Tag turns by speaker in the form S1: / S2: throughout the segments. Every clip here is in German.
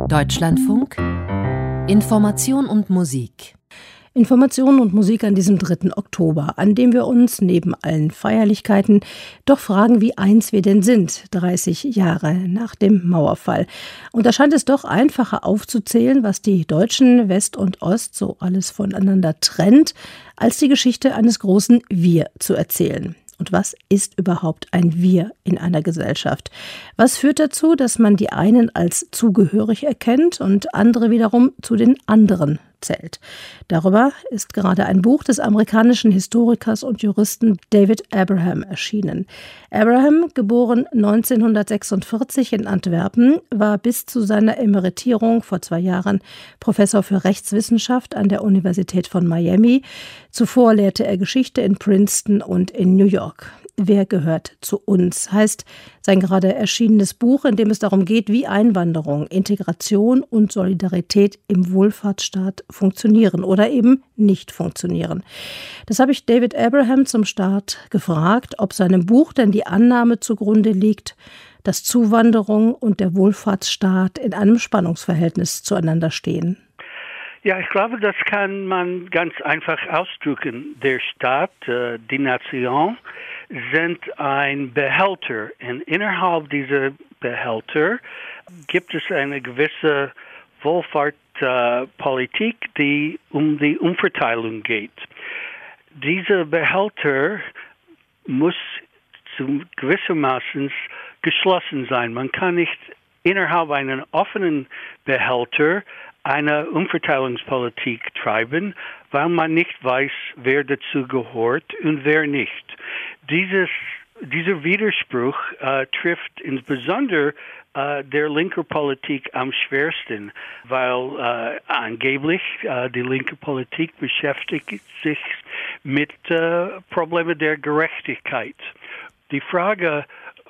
S1: Deutschlandfunk Information und Musik.
S2: Information und Musik an diesem 3. Oktober, an dem wir uns neben allen Feierlichkeiten doch fragen, wie eins wir denn sind, 30 Jahre nach dem Mauerfall. Und da scheint es doch einfacher aufzuzählen, was die Deutschen West und Ost so alles voneinander trennt, als die Geschichte eines großen Wir zu erzählen. Und was ist überhaupt ein Wir in einer Gesellschaft? Was führt dazu, dass man die einen als zugehörig erkennt und andere wiederum zu den anderen zählt? Darüber ist gerade ein Buch des amerikanischen Historikers und Juristen David Abraham erschienen. Abraham, geboren 1946 in Antwerpen, war bis zu seiner Emeritierung vor 2 Jahren Professor für Rechtswissenschaft an der Universität von Miami. Zuvor lehrte er Geschichte in Princeton und in New York. Wer gehört zu uns, heißt sein gerade erschienenes Buch, in dem es darum geht, wie Einwanderung, Integration und Solidarität im Wohlfahrtsstaat funktionieren oder eben nicht funktionieren. Das habe ich David Abraham zum Start gefragt, ob seinem Buch denn die Annahme zugrunde liegt, dass Zuwanderung und der Wohlfahrtsstaat in einem Spannungsverhältnis zueinander stehen.
S3: Ja, ich glaube, das kann man ganz einfach ausdrücken. Der Staat, die Nation, sind ein Behälter. Und innerhalb dieser Behälter gibt es eine gewisse Wohlfahrtspolitik, die um die Umverteilung geht. Dieser Behälter muss gewissermaßen geschlossen sein. Man kann nicht innerhalb einer offenen Behälter eine Umverteilungspolitik treiben, weil man nicht weiß, wer dazu gehört und wer nicht. Dieser Widerspruch trifft insbesondere der linken Politik am schwersten, weil angeblich die linke Politik beschäftigt sich mit Problemen der Gerechtigkeit. Die Frage,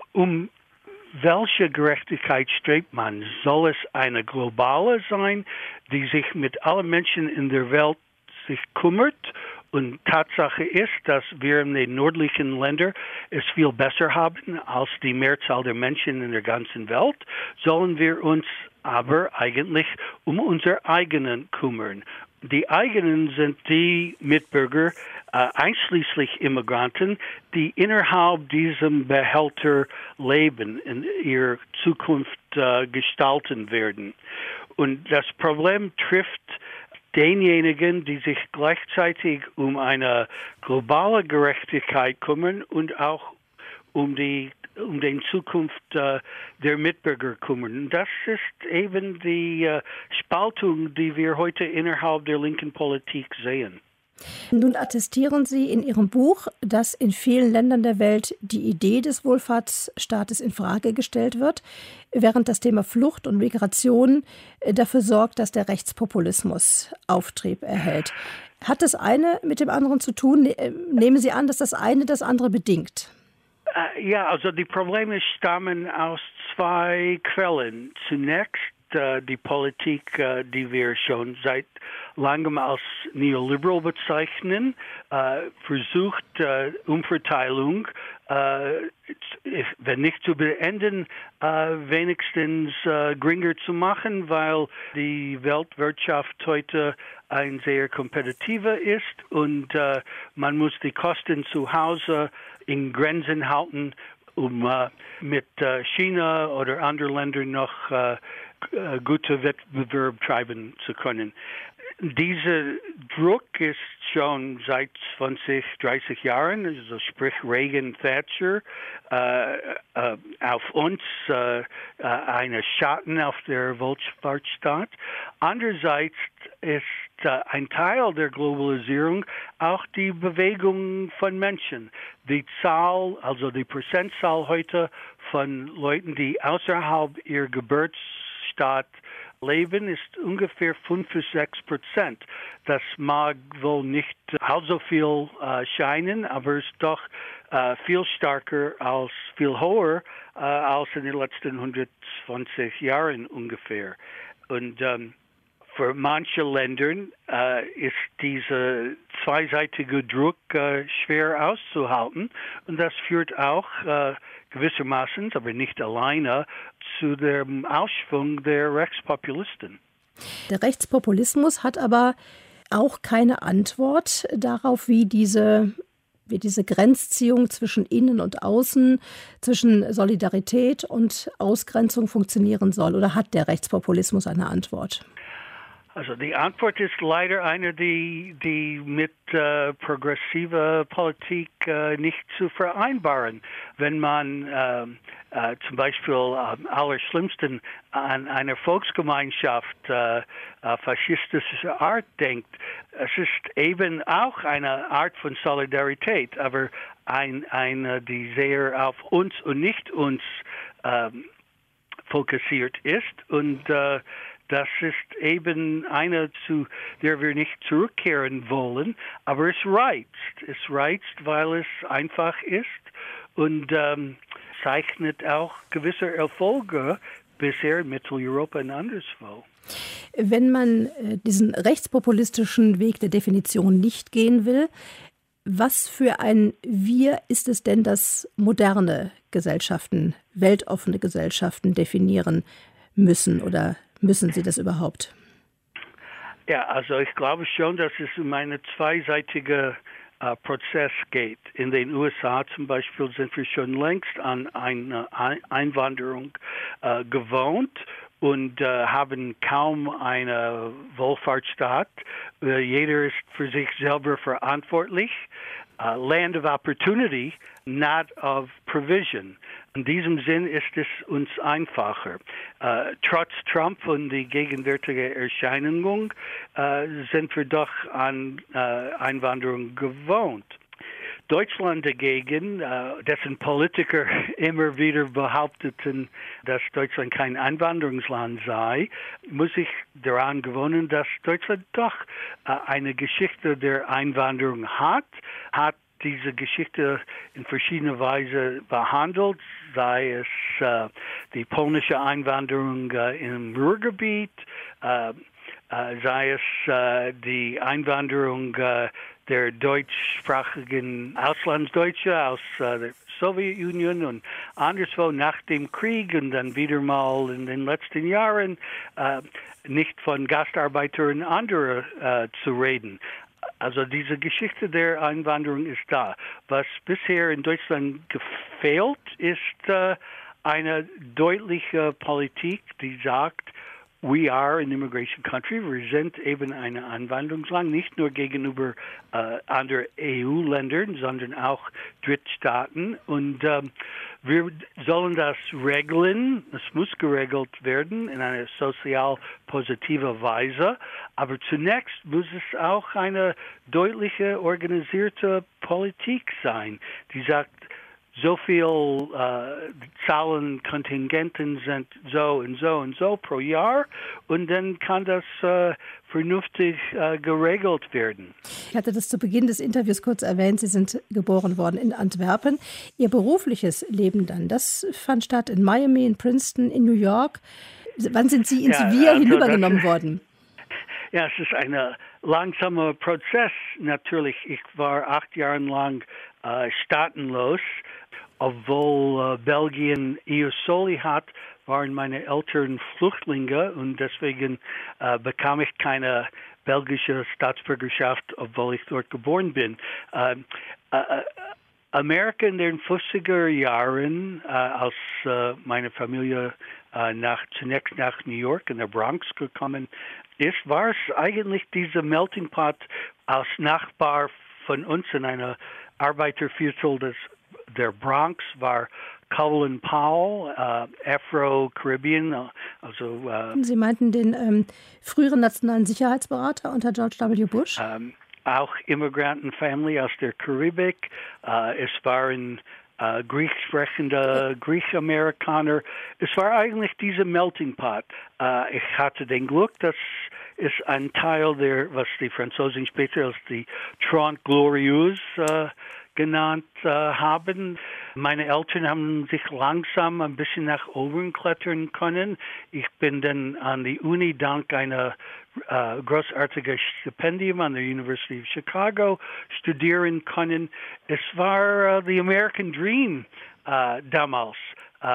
S3: welche Gerechtigkeit strebt man? Soll es eine globale sein, die sich mit allen Menschen in der Welt sich kümmert? Und Tatsache ist, dass wir in den nördlichen Ländern es viel besser haben als die Mehrzahl der Menschen in der ganzen Welt. Sollen wir uns aber eigentlich um unsere eigenen kümmern? Die eigenen sind die Mitbürger, einschließlich Immigranten, die innerhalb diesem Behälter leben und ihre Zukunft gestalten werden. Und das Problem trifft denjenigen, die sich gleichzeitig um eine globale Gerechtigkeit kümmern und auch um die Zukunft der Mitbürger kümmern. Das ist eben die Spaltung, die wir heute innerhalb der linken Politik sehen.
S2: Nun attestieren Sie in Ihrem Buch, dass in vielen Ländern der Welt die Idee des Wohlfahrtsstaates in Frage gestellt wird, während das Thema Flucht und Migration dafür sorgt, dass der Rechtspopulismus Auftrieb erhält. Hat das eine mit dem anderen zu tun? Nehmen Sie an, dass das eine das andere bedingt?
S3: Ja, also die Probleme stammen aus 2 Quellen. Zunächst die Politik, die wir schon seit langem als neoliberal bezeichnen, versucht Umverteilung, wenn nicht zu beenden, wenigstens geringer zu machen, weil die Weltwirtschaft heute ein sehr kompetitiver ist und man muss die Kosten zu Hause in Grenzen halten, um mit China oder anderen Ländern noch gute Wettbewerb treiben zu können. Dieser Druck ist schon seit 20, 30 Jahren, also sprich Reagan, Thatcher, auf uns eine Schatten auf der Wohlfahrtsstaat. Andererseits ist ein Teil der Globalisierung auch die Bewegung von Menschen. Die Zahl, also die Prozentzahl heute von Leuten, die außerhalb ihrer Geburtsstadt leben, ist ungefähr 5-6%. Das mag wohl nicht allzu viel scheinen, aber ist doch viel stärker viel höher als in den letzten 120 Jahren ungefähr. Und für manche Länder ist dieser zweiseitige Druck schwer auszuhalten und das führt auch gewissermaßen, aber nicht alleine, zu dem Aufschwung der Rechtspopulisten.
S2: Der Rechtspopulismus hat aber auch keine Antwort darauf, wie diese Grenzziehung zwischen Innen und Außen, zwischen Solidarität und Ausgrenzung funktionieren soll. Oder hat der Rechtspopulismus eine Antwort?
S3: Also die Antwort ist leider eine, die mit progressiver Politik nicht zu vereinbaren. Wenn man zum Beispiel am allerschlimmsten an eine Volksgemeinschaft faschistischer Art denkt, es ist eben auch eine Art von Solidarität, aber eine, die sehr auf uns und nicht uns fokussiert ist und das ist eben eine, zu der wir nicht zurückkehren wollen, aber es reizt. Es reizt, weil es einfach ist und zeichnet auch gewisse Erfolge bisher in Mitteleuropa und anderswo.
S2: Wenn man diesen rechtspopulistischen Weg der Definition nicht gehen will, was für ein Wir ist es denn, das moderne Gesellschaften, weltoffene Gesellschaften definieren müssen oder müssen sie das überhaupt?
S3: Ja, also ich glaube schon, dass es um einen zweiseitigen Prozess geht. In den USA zum Beispiel sind wir schon längst an eine Einwanderung gewohnt und haben kaum einen Wohlfahrtsstaat. Jeder ist für sich selber verantwortlich. Land of Opportunity, not of Provision. In diesem Sinn ist es uns einfacher. Trotz Trump und die gegenwärtige Erscheinung sind wir doch an Einwanderung gewohnt. Deutschland dagegen, dessen Politiker immer wieder behaupteten, dass Deutschland kein Einwanderungsland sei, muss sich daran gewöhnen, dass Deutschland doch eine Geschichte der Einwanderung hat diese Geschichte in verschiedener Weise behandelt, sei es die polnische Einwanderung im Ruhrgebiet, sei es die Einwanderung der deutschsprachigen Auslandsdeutsche aus der Sowjetunion und anderswo nach dem Krieg und dann wieder mal in den letzten Jahren nicht von Gastarbeitern anderer zu reden. Also diese Geschichte der Einwanderung ist da. Was bisher in Deutschland gefehlt, ist eine deutliche Politik, die sagt, we are an immigration country. Wir sind eben ein Einwanderungsland, nicht nur gegenüber anderen EU-Ländern, sondern auch Drittstaaten. Und wir sollen das regeln. Es muss geregelt werden in einer sozial positiven Weise. Aber zunächst muss es auch eine deutliche, organisierte Politik sein, die sagt, so viel Zahlen, Kontingenten sind so und so und so pro Jahr und dann kann das vernünftig geregelt werden.
S2: Ich hatte das zu Beginn des Interviews kurz erwähnt, Sie sind geboren worden in Antwerpen. Ihr berufliches Leben dann, das fand statt in Miami, in Princeton, in New York. Wann sind Sie ins Wir hinübergenommen worden?
S3: Ja, es ist ein langsamer Prozess natürlich. Ich war 8 Jahre lang staatenlos. Obwohl Belgien EU Soli hat, waren meine Eltern Flüchtlinge und deswegen bekam ich keine belgische Staatsbürgerschaft, obwohl ich dort geboren bin. Amerika in den 50er Jahren, als meine Familie zunächst nach New York in der Bronx gekommen ist, war es eigentlich dieser Melting Pot als Nachbar von uns in einer Arbeiterviertel der Bronx war Colin Powell, Afro-Caribbean, also
S2: Sie meinten den früheren nationalen Sicherheitsberater unter George W. Bush?
S3: Auch Immigrantenfamilie aus der Karibik. Es waren griechisch sprechende Griechamerikaner. Es war eigentlich dieser Melting Pot. Ich hatte den Glück, dass es ein Teil der, was die Franzosen später als die Trente Glorieuses genannt haben. Meine Eltern haben sich langsam ein bisschen nach oben klettern können. Ich bin dann an die Uni dank einer großartigen Stipendium an der University of Chicago studieren können. Es war the American Dream damals.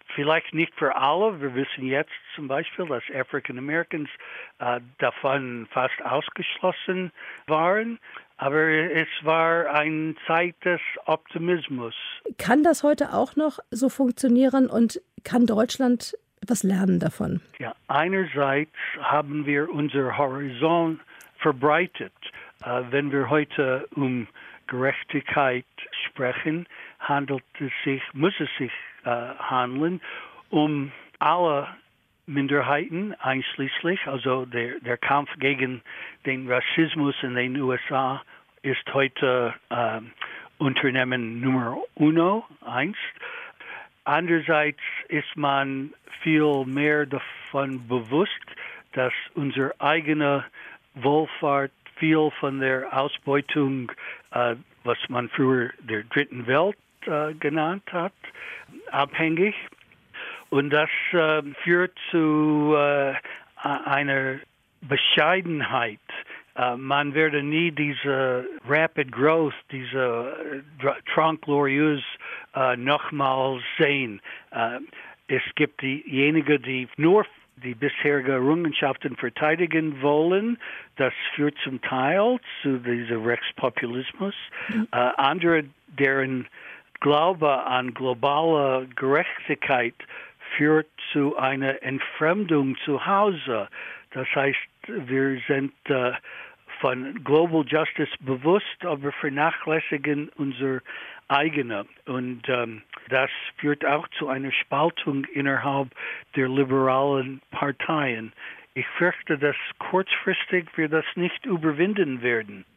S3: Vielleicht nicht für alle. Wir wissen jetzt zum Beispiel, dass African Americans davon fast ausgeschlossen waren. Aber es war eine Zeit des Optimismus.
S2: Kann das heute auch noch so funktionieren und kann Deutschland etwas lernen davon?
S3: Ja, einerseits haben wir unser Horizont verbreitet. Wenn wir heute Gerechtigkeit sprechen, muss es sich handeln alle Minderheiten einschließlich. Also der Kampf gegen den Rassismus in den USA ist heute Unternehmen Nummer 1. Andererseits ist man viel mehr davon bewusst, dass unsere eigene Wohlfahrt viel von der Ausbeutung, was man früher der Dritten Welt genannt hat, abhängig. Und das führt zu einer Bescheidenheit. Man werde nie diese Rapid Growth, diese Trank glorieuse nochmals sehen. Es gibt diejenigen, die nur die bisherige Errungenschaften verteidigen wollen. Das führt zum Teil zu diesem Rechtspopulismus. Andere, deren Glaube an globale Gerechtigkeit führt zu einer Entfremdung zu Hause. Das heißt, wir sind von Global Justice bewusst, aber vernachlässigen unser eigene. Und das führt auch zu einer Spaltung innerhalb der liberalen Parteien. Ich fürchte, dass kurzfristig wir das nicht überwinden werden.